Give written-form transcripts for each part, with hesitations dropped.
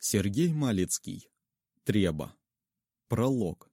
Сергей Малицкий. Треба. Пролог.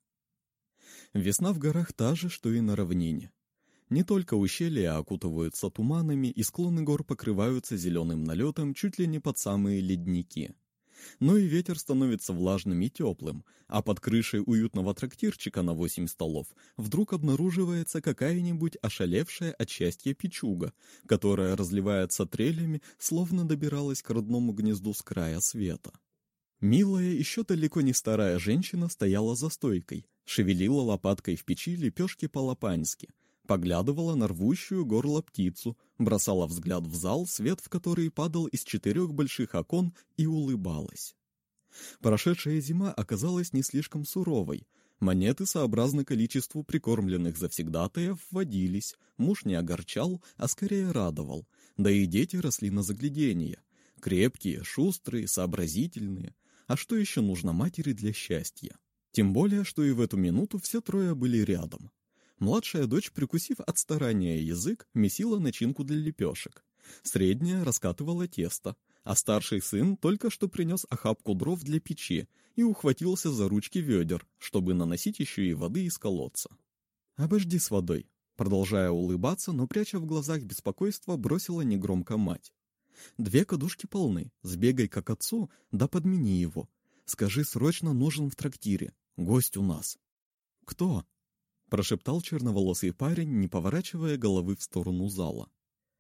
Весна в горах та же, что и на равнине. Не только ущелья окутываются туманами, и склоны гор покрываются зеленым налетом чуть ли не под самые ледники. Но и ветер становится влажным и теплым, а под крышей уютного трактирчика на 8 столов вдруг обнаруживается какая-нибудь ошалевшая от счастья печуга, которая разливается трелями, словно добиралась к родному гнезду с края света. Милая, еще далеко не старая женщина стояла за стойкой, шевелила лопаткой в печи лепешки по-лопаньски, поглядывала на рвущую горло птицу, бросала взгляд в зал, свет в который падал из 4 больших окон, и улыбалась. Прошедшая зима оказалась не слишком суровой. Монеты, сообразно количеству прикормленных завсегдатаев, вводились, муж не огорчал, а скорее радовал, да и дети росли на загляденье. Крепкие, шустрые, сообразительные. А что еще нужно матери для счастья? Тем более, что и в эту минуту все трое были рядом. Младшая дочь, прикусив от старания язык, месила начинку для лепешек. Средняя раскатывала тесто, а старший сын только что принес охапку дров для печи и ухватился за ручки ведер, чтобы наносить еще и воды из колодца. «Обожди с водой», — продолжая улыбаться, но пряча в глазах беспокойство, бросила негромко мать. 2 кадушки полны, сбегай к отцу, да подмени его. Скажи, срочно нужен в трактире, гость у нас». «Кто?» — прошептал черноволосый парень, не поворачивая головы в сторону зала.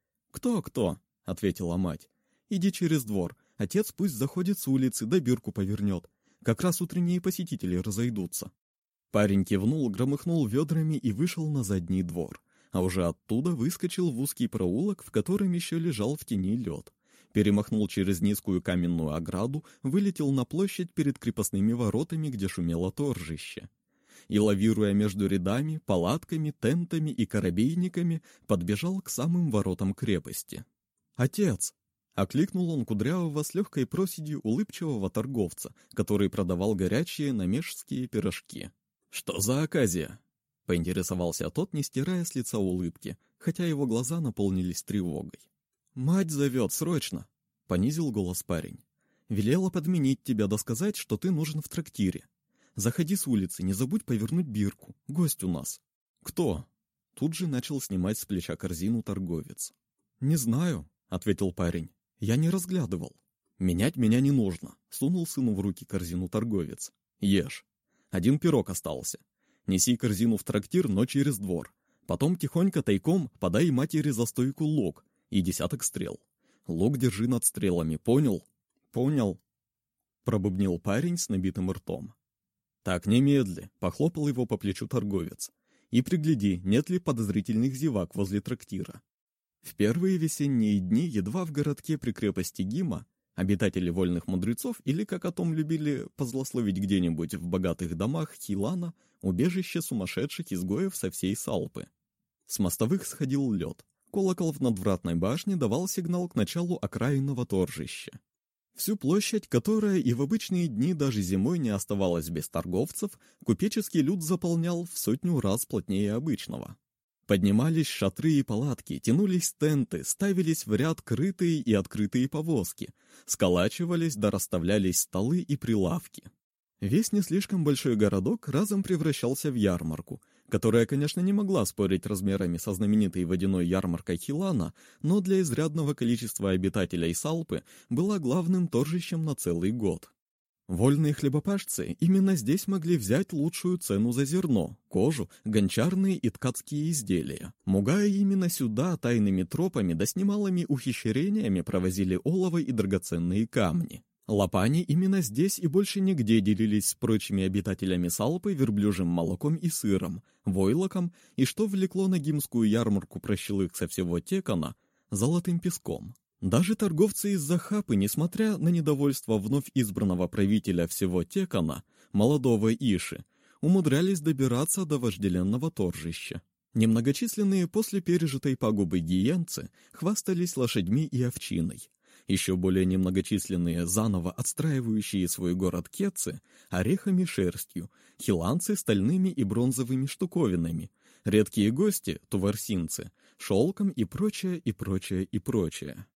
«Кто?» — ответила мать. «Иди через двор, отец пусть заходит с улицы, да бирку повернет. Как раз утренние посетители разойдутся». Парень кивнул, громыхнул ведрами и вышел на задний двор. А уже оттуда выскочил в узкий проулок, в котором еще лежал в тени лед. Перемахнул через низкую каменную ограду, вылетел на площадь перед крепостными воротами, где шумело торжище. И, лавируя между рядами, палатками, тентами и корабейниками, подбежал к самым воротам крепости. «Отец!» — окликнул он кудрявого с легкой проседью улыбчивого торговца, который продавал горячие намежские пирожки. «Что за оказия?» — поинтересовался тот, не стирая с лица улыбки, хотя его глаза наполнились тревогой. «Мать зовет, срочно!» — понизил голос парень. «Велела подменить тебя, да сказать, что ты нужен в трактире. Заходи с улицы, не забудь повернуть бирку, гость у нас». «Кто?» — тут же начал снимать с плеча корзину торговец. «Не знаю», — ответил парень. «Я не разглядывал». «Менять меня не нужно», — сунул сыну в руки корзину торговец. «Ешь. 1 пирог остался. Неси корзину в трактир, но через двор. Потом тихонько тайком подай матери за стойку лук и 10 стрел. Лук держи над стрелами, понял?» «Понял», — пробубнил парень с набитым ртом. «Так, немедли», — похлопал его по плечу торговец. «И пригляди, нет ли подозрительных зевак возле трактира». В первые весенние дни едва в городке при крепости Гима обитатели вольных мудрецов, или, как о том любили позлословить где-нибудь в богатых домах Хилана, убежище сумасшедших изгоев со всей Салпы. С мостовых сходил лед. Колокол в надвратной башне давал сигнал к началу окраинного торжища. Всю площадь, которая и в обычные дни даже зимой не оставалась без торговцев, купеческий люд заполнял в 100 раз плотнее обычного. Поднимались шатры и палатки, тянулись тенты, ставились в ряд крытые и открытые повозки, сколачивались да расставлялись столы и прилавки. Весь не слишком большой городок разом превращался в ярмарку, которая, конечно, не могла спорить размерами со знаменитой водяной ярмаркой Хилана, но для изрядного количества обитателей Салпы была главным торжищем на целый год. Вольные хлебопашцы именно здесь могли взять лучшую цену за зерно, кожу, гончарные и ткацкие изделия. Мугая именно сюда тайными тропами да с немалыми ухищрениями провозили олово и драгоценные камни. Лопани именно здесь и больше нигде делились с прочими обитателями Салпы верблюжьим молоком и сыром, войлоком и, что влекло на гимскую ярмарку прощелык со всего Текана, золотым песком. Даже торговцы из Захапы, несмотря на недовольство вновь избранного правителя всего Текана, молодого Иши, умудрялись добираться до вожделенного торжища. Немногочисленные после пережитой пагубы гиенцы хвастались лошадьми и овчиной. Еще более немногочисленные, заново отстраивающие свой город кетцы, орехами и шерстью, хиланцы стальными и бронзовыми штуковинами, редкие гости, туварсинцы, шелком и прочее, и прочее, и прочее.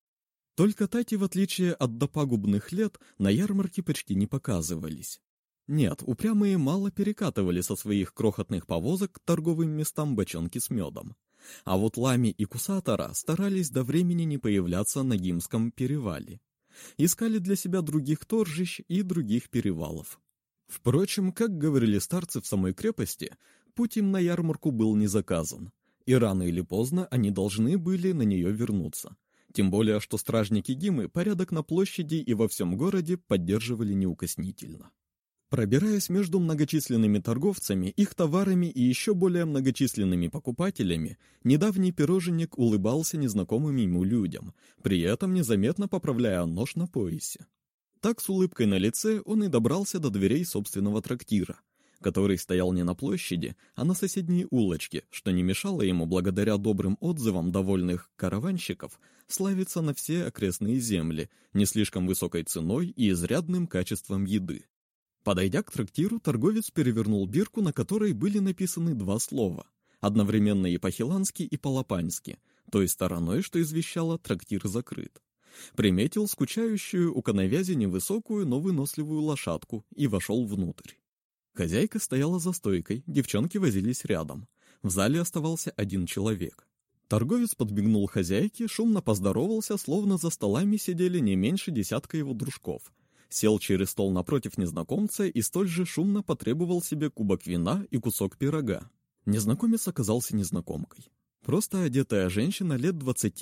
Только Тати, в отличие от допагубных лет, на ярмарке почти не показывались. Нет, упрямые мало перекатывали со своих крохотных повозок к торговым местам бочонки с медом. А вот Лами и Кусатора старались до времени не появляться на Гимском перевале. Искали для себя других торжищ и других перевалов. Впрочем, как говорили старцы в самой крепости, путь им на ярмарку был не заказан, и рано или поздно они должны были на нее вернуться. Тем более, что стражники Гимы порядок на площади и во всем городе поддерживали неукоснительно. Пробираясь между многочисленными торговцами, их товарами и еще более многочисленными покупателями, недавний пироженник улыбался незнакомым ему людям, при этом незаметно поправляя нож на поясе. Так, с улыбкой на лице, он и добрался до дверей собственного трактира, который стоял не на площади, а на соседней улочке, что не мешало ему, благодаря добрым отзывам довольных караванщиков, славиться на все окрестные земли, не слишком высокой ценой и изрядным качеством еды. Подойдя к трактиру, торговец перевернул бирку, на которой были написаны два слова, одновременно и по-хилански, и по-лапански, той стороной, что извещало «трактир закрыт». Приметил скучающую у коновязи невысокую, но выносливую лошадку и вошел внутрь. Хозяйка стояла за стойкой, девчонки возились рядом. В зале оставался один человек. Торговец подмигнул хозяйке, шумно поздоровался, словно за столами сидели не меньше десятка его дружков. Сел через стол напротив незнакомца и столь же шумно потребовал себе кубок вина и кусок пирога. Незнакомец оказался незнакомкой. Просто одетая женщина лет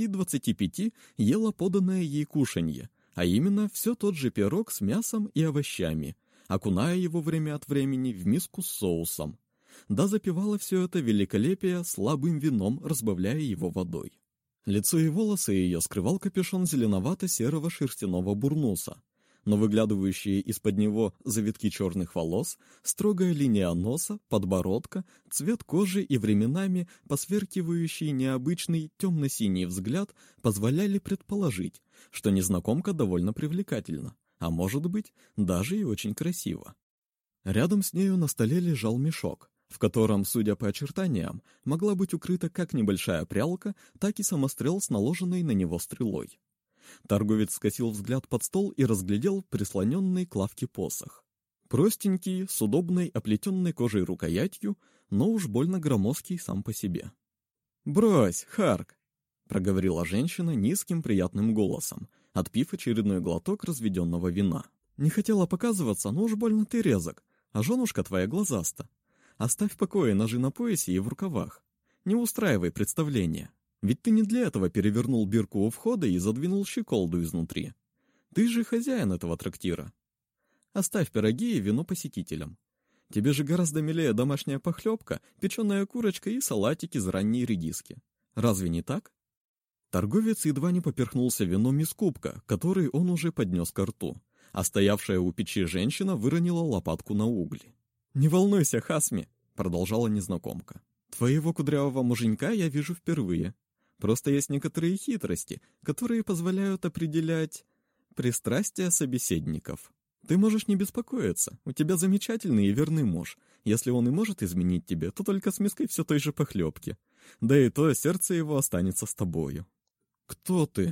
20-25 ела поданное ей кушанье, а именно все тот же пирог с мясом и овощами, окуная его время от времени в миску с соусом. Да запивала все это великолепие слабым вином, разбавляя его водой. Лицо и волосы ее скрывал капюшон зеленовато-серого шерстяного бурнуса, но выглядывающие из-под него завитки черных волос, строгая линия носа, подбородка, цвет кожи и временами посверкивающий необычный темно-синий взгляд позволяли предположить, что незнакомка довольно привлекательна, а может быть, даже и очень красива. Рядом с нею на столе лежал мешок, в котором, судя по очертаниям, могла быть укрыта как небольшая прялка, так и самострел с наложенной на него стрелой. Торговец скосил взгляд под стол и разглядел прислоненный к лавке посох. Простенький, с удобной оплетенной кожей рукоятью, но уж больно громоздкий сам по себе. «Брось, Харк!» — проговорила женщина низким приятным голосом, отпив очередной глоток разведенного вина. «Не хотела показываться, но уж больно ты резок, а женушка твоя глазаста. Оставь в покое ножи на поясе и в рукавах. Не устраивай представления. Ведь ты не для этого перевернул бирку у входа и задвинул щеколду изнутри. Ты же хозяин этого трактира. Оставь пироги и вино посетителям. Тебе же гораздо милее домашняя похлебка, печеная курочка и салатик из ранней редиски. Разве не так?» Торговец едва не поперхнулся вином из кубка, который он уже поднес ко рту, а стоявшая у печи женщина выронила лопатку на угли. «Не волнуйся, Хасми», — продолжала незнакомка. «Твоего кудрявого муженька я вижу впервые. Просто есть некоторые хитрости, которые позволяют определять пристрастия собеседников. Ты можешь не беспокоиться, у тебя замечательный и верный муж. Если он и может изменить тебе, то только с миской все той же похлебки. Да и то сердце его останется с тобою». «Кто ты?»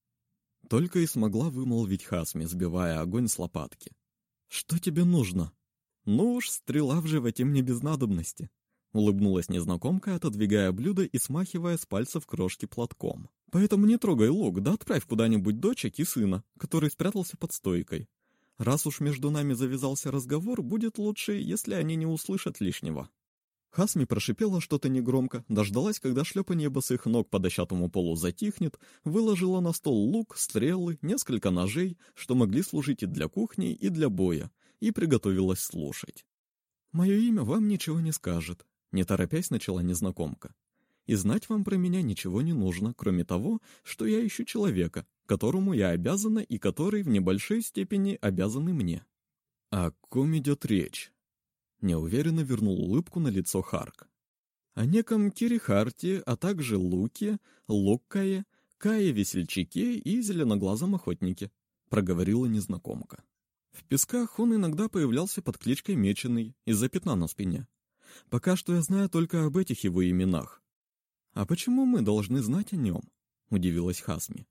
Только и смогла вымолвить Хасми, сбивая огонь с лопатки. «Что тебе нужно?» «Ну уж, стрела в животе мне без надобности», — улыбнулась незнакомка, отодвигая блюдо и смахивая с пальцев крошки платком. «Поэтому не трогай лук, да отправь куда-нибудь дочек и сына, который спрятался под стойкой. Раз уж между нами завязался разговор, будет лучше, если они не услышат лишнего». Хасми прошипела что-то негромко, дождалась, когда шлепанье босых ног по дощатому полу затихнет, выложила на стол лук, стрелы, несколько ножей, что могли служить и для кухни, и для боя, и приготовилась слушать. «Мое имя вам ничего не скажет», — не торопясь начала незнакомка. «И знать вам про меня ничего не нужно, кроме того, что я ищу человека, которому я обязана и который в небольшой степени обязан и мне». «О ком идет речь?» Неуверенно вернул улыбку на лицо Харк. «О неком Кирихарте, а также Луке, Луккае, Кае-весельчаке и зеленоглазом охотнике», — проговорила незнакомка. В песках он иногда появлялся под кличкой Меченый из-за пятна на спине. Пока что я знаю только об этих его именах. «А почему мы должны знать о нем?» — удивилась Хасми.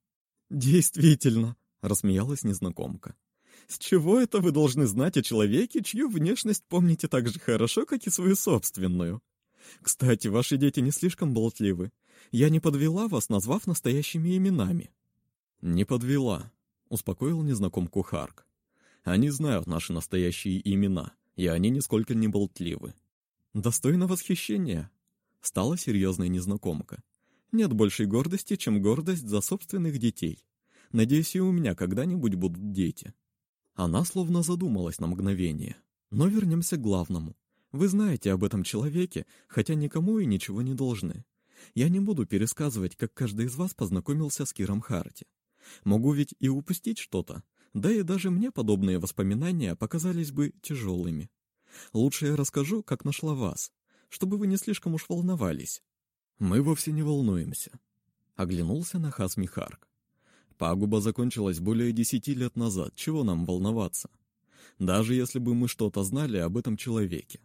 «Действительно», — рассмеялась незнакомка. «С чего это вы должны знать о человеке, чью внешность помните так же хорошо, как и свою собственную? Кстати, ваши дети не слишком болтливы. Я не подвела вас, назвав настоящими именами». «Не подвела», — успокоил незнакомку Харк. «Они знают наши настоящие имена, и они нисколько не болтливы». «Достойно восхищения», — стала серьезная незнакомка. «Нет большей гордости, чем гордость за собственных детей. Надеюсь, и у меня когда-нибудь будут дети». Она словно задумалась на мгновение. «Но вернемся к главному. Вы знаете об этом человеке, хотя никому и ничего не должны. Я не буду пересказывать, как каждый из вас познакомился с Киром Харти. Могу ведь и упустить что-то, да и даже мне подобные воспоминания показались бы тяжелыми. Лучше я расскажу, как нашла вас, чтобы вы не слишком уж волновались». «Мы вовсе не волнуемся», — оглянулся на Хасми Харк. «Пагуба закончилась более 10 лет назад, чего нам волноваться? Даже если бы мы что-то знали об этом человеке.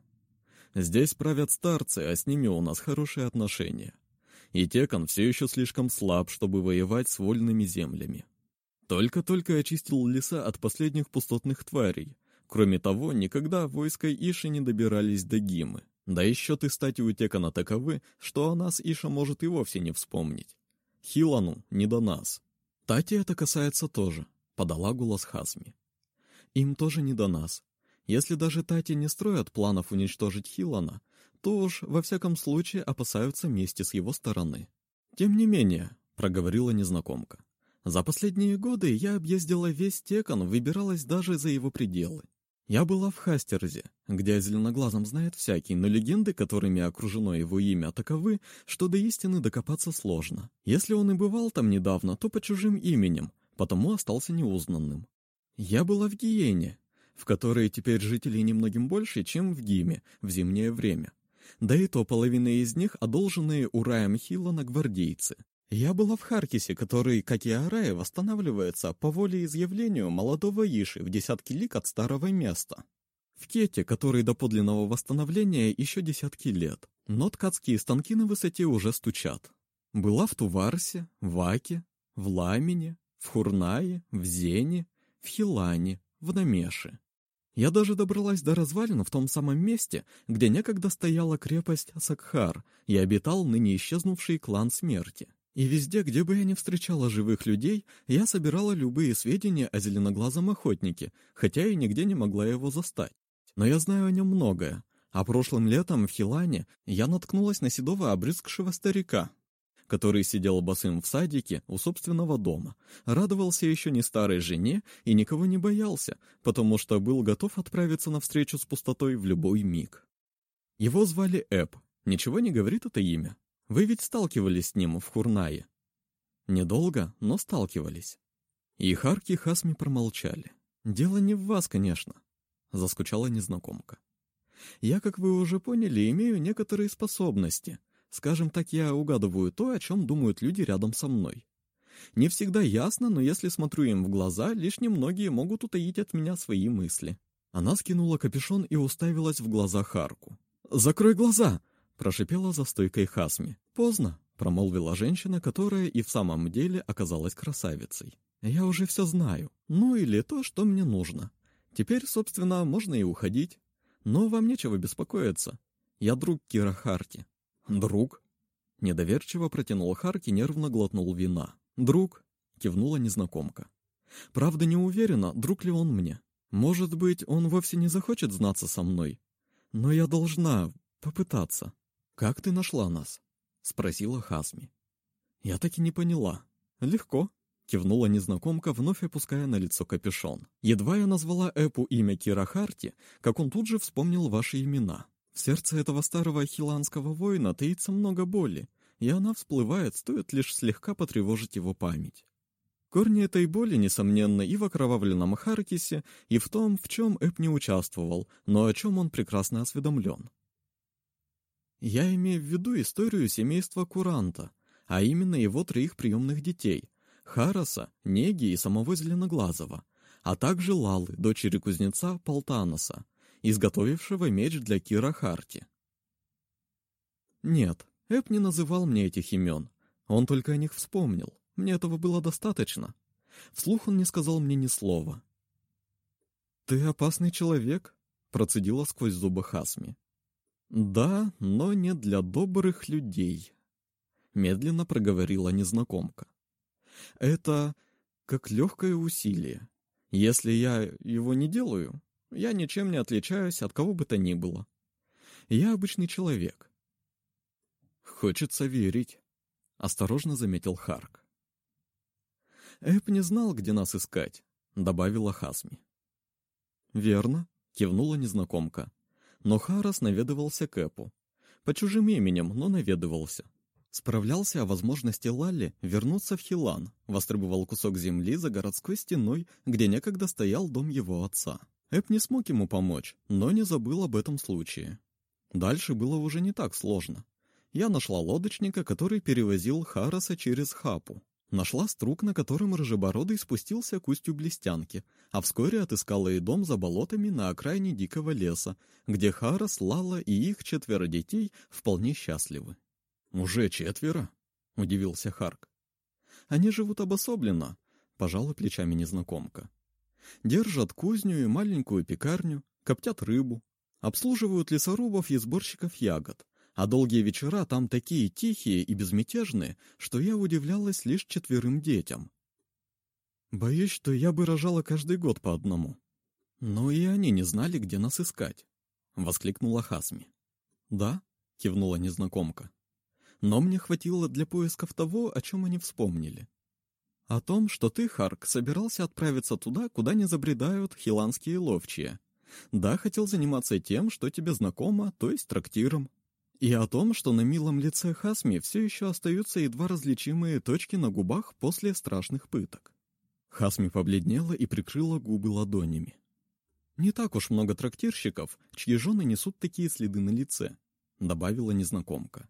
Здесь правят старцы, а с ними у нас хорошие отношения. И Текан все еще слишком слаб, чтобы воевать с вольными землями. Только-только очистил леса от последних пустотных тварей. Кроме того, никогда войска Иши не добирались до Гимы. Да и счеты стати у Текана таковы, что о нас Иша может и вовсе не вспомнить. Хилану не до нас». «Тати это касается тоже», — подала голос Хасми. «Им тоже не до нас. Если даже Тати не строят планов уничтожить Хилана, то уж во всяком случае опасаются мести с его стороны». «Тем не менее», — проговорила незнакомка, — «за последние годы я объездила весь Текан, выбиралась даже за его пределы. Я была в Хастерзе, где о зеленоглазом знает всякий, но легенды, которыми окружено его имя, таковы, что до истины докопаться сложно. Если он и бывал там недавно, то по чужим именем, потому остался неузнанным. Я была в Гиене, в которой теперь жителей немногим больше, чем в Гиме в зимнее время. Да и то половина из них одолженные Ураем Хилана гвардейцы. Я была в Харкисе, который, как и Арая, восстанавливается по волеизъявлению молодого Иши в десятки лиг от старого места. В Кете, который до подлинного восстановления еще десятки лет, но ткацкие станки на высоте уже стучат. Была в Туварсе, в Аке, в Ламине, в Хурнае, в Зене, в Хилане, в Намеше. Я даже добралась до развалин в том самом месте, где некогда стояла крепость Сакхар и обитал ныне исчезнувший клан Смерти. И везде, где бы я ни встречала живых людей, я собирала любые сведения о зеленоглазом охотнике, хотя и нигде не могла его застать. Но я знаю о нем многое, а прошлым летом в Хилане я наткнулась на седого обрюзгшего старика, который сидел босым в садике у собственного дома, радовался еще не старой жене и никого не боялся, потому что был готов отправиться на встречу с пустотой в любой миг. Его звали Эб. Ничего не говорит это имя? Вы ведь сталкивались с ним в Хурнае. Недолго, но сталкивались. И Харки и Хасми промолчали. «Дело не в вас, конечно», — заскучала незнакомка. «Я, как вы уже поняли, имею некоторые способности. Скажем так, я угадываю то, о чем думают люди рядом со мной. Не всегда ясно, но если смотрю им в глаза, лишь немногие могут утаить от меня свои мысли». Она скинула капюшон и уставилась в глаза Харку. «Закрой глаза!» — прошипела за стойкой Хасми. «Поздно», — промолвила женщина, которая и в самом деле оказалась красавицей. «Я уже все знаю. Ну или то, что мне нужно. Теперь, собственно, можно и уходить. Но вам нечего беспокоиться. Я друг Кира Харти». «Друг?» — недоверчиво протянул Харки, нервно глотнул вина. «Друг?» — кивнула незнакомка. «Правда, не уверена, друг ли он мне. Может быть, он вовсе не захочет знаться со мной. Но я должна попытаться». «Как ты нашла нас?» — спросила Хасми. «Я так и не поняла». «Легко», — кивнула незнакомка, вновь опуская на лицо капюшон. «Едва я назвала Эпу имя Кира Харти, как он тут же вспомнил ваши имена. В сердце этого старого хиланского воина таится много боли, и она всплывает, стоит лишь слегка потревожить его память. Корни этой боли, несомненно, и в окровавленном Харкисе, и в том, в чем Эп не участвовал, но о чем он прекрасно осведомлен. Я имею в виду историю семейства Куранта, а именно его 3 приемных детей — Хараса, Неги и самого Зеленоглазого, а также Лалы, дочери кузнеца Полтаноса, изготовившего меч для Кира Харти. Нет, Эп не называл мне этих имен, он только о них вспомнил. Мне этого было достаточно. Вслух он не сказал мне ни слова. «Ты опасный человек», — процедила сквозь зубы Хасми. «Да, но не для добрых людей», — медленно проговорила незнакомка. «Это как легкое усилие. Если я его не делаю, я ничем не отличаюсь от кого бы то ни было. Я обычный человек». «Хочется верить», — осторожно заметил Харк. «Эп не знал, где нас искать», — добавила Хасми. «Верно», — кивнула незнакомка. Но Харас наведывался к Эпу. По чужим именем, но наведывался. Справлялся о возможности Лалли вернуться в Хилан, востребовал кусок земли за городской стеной, где некогда стоял дом его отца. Эп не смог ему помочь, но не забыл об этом случае. Дальше было уже не так сложно. Я нашла лодочника, который перевозил Хараса через Хапу. Нашла струк, на котором Рыжебородый спустился к устью Блестянки, а вскоре отыскала и дом за болотами на окраине дикого леса, где Харас, Лала и их 4 детей вполне счастливы. «Уже 4?» — удивился Харк. «Они живут обособленно», — пожала плечами незнакомка. «Держат кузню и маленькую пекарню, коптят рыбу, обслуживают лесорубов и сборщиков ягод. А долгие вечера там такие тихие и безмятежные, что я удивлялась лишь 4 детям. Боюсь, что я бы рожала каждый год по одному. Но и они не знали, где нас искать», — воскликнула Хасми. «Да», — кивнула незнакомка. «Но мне хватило для поисков того, о чем они вспомнили. О том, что ты, Харк, собирался отправиться туда, куда не забредают хиланские ловчие. Да, хотел заниматься тем, что тебе знакомо, то есть трактиром. И о том, что на милом лице Хасми все еще остаются едва различимые точки на губах после страшных пыток». Хасми побледнела и прикрыла губы ладонями. «Не так уж много трактирщиков, чьи жены несут такие следы на лице», — добавила незнакомка.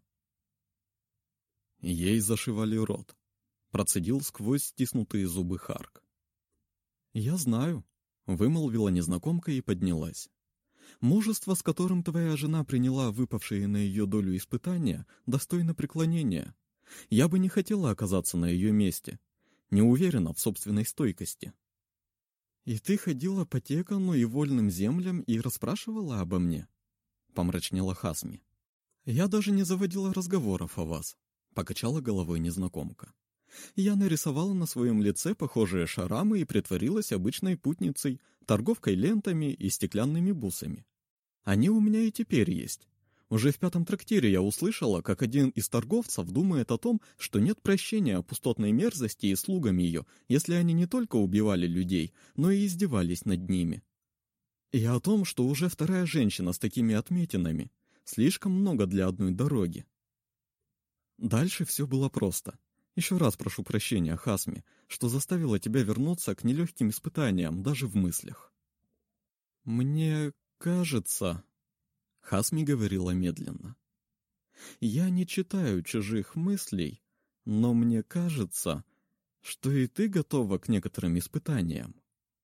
Ей зашивали рот. Процедил сквозь стиснутые зубы Харк. «Я знаю», — вымолвила незнакомка и поднялась. «Мужество, с которым твоя жена приняла выпавшие на ее долю испытания, достойно преклонения. Я бы не хотела оказаться на ее месте. Не уверена в собственной стойкости». «И ты ходила по Текану и вольным землям и расспрашивала обо мне?» — помрачнела Хасми. «Я даже не заводила разговоров о вас», — покачала головой незнакомка. «Я нарисовала на своем лице похожие шрамы и притворилась обычной путницей, торговкой лентами и стеклянными бусами. Они у меня и теперь есть. Уже в 5-м трактире я услышала, как один из торговцев думает о том, что нет прощения пустотной мерзости и слугам ее, если они не только убивали людей, но и издевались над ними. И о том, что уже 2-я женщина с такими отметинами. Слишком много для одной дороги. Дальше все было просто. Еще раз прошу прощения, Хасми, что заставила тебя вернуться к нелегким испытаниям даже в мыслях. «Мне кажется...» — Хасми говорила медленно. «Я не читаю чужих мыслей, но мне кажется, что и ты готова к некоторым испытаниям».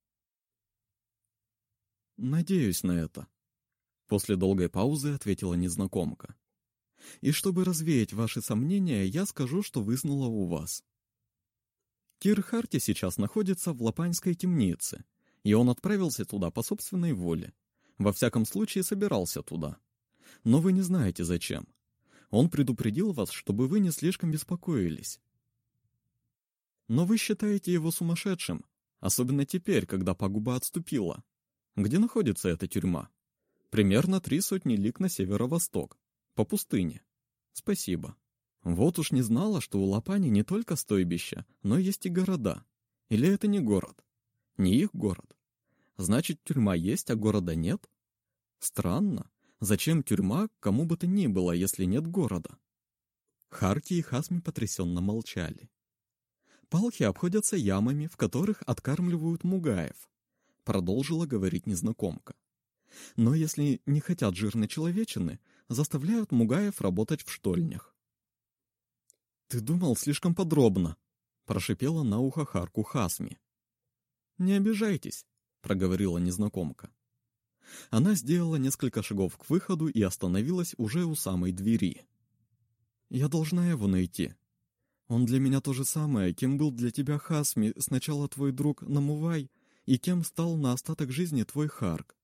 «Надеюсь на это», — после долгой паузы ответила незнакомка. «И чтобы развеять ваши сомнения, я скажу, что выснула у вас. Кир Харти сейчас находится в Лапаньской темнице, и он отправился туда по собственной воле. Во всяком случае, собирался туда. Но вы не знаете, зачем. Он предупредил вас, чтобы вы не слишком беспокоились. Но вы считаете его сумасшедшим, особенно теперь, когда пагуба отступила. Где находится эта тюрьма? Примерно 300 лиг на северо-восток, по пустыне. Спасибо. Вот уж не знала, что у Лапани не только стойбища, но есть и города. Или это не город? Не их город. Значит, тюрьма есть, а города нет? Странно. Зачем тюрьма кому бы то ни было, если нет города?» Харки и Хасми потрясенно молчали. «Палхи обходятся ямами, в которых откармливают мугаев», — продолжила говорить незнакомка. «Но если не хотят жирной человечины, заставляют мугаев работать в штольнях». «Ты думал слишком подробно», — прошипела на ухо Харку Хасми. «Не обижайтесь», — проговорила незнакомка. Она сделала несколько шагов к выходу и остановилась уже у самой двери. «Я должна его найти. Он для меня то же самое, кем был для тебя Хасми сначала твой друг Намувай, и кем стал на остаток жизни твой Харк.